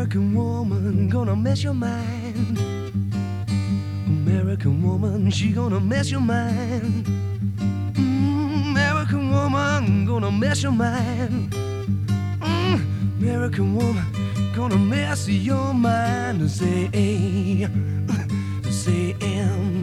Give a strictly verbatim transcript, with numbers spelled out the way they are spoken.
American woman gonna mess your mind. American woman, she gonna mess your mind. Mm, American woman gonna mess your mind. Mm, American woman gonna mess your mind. Say, say,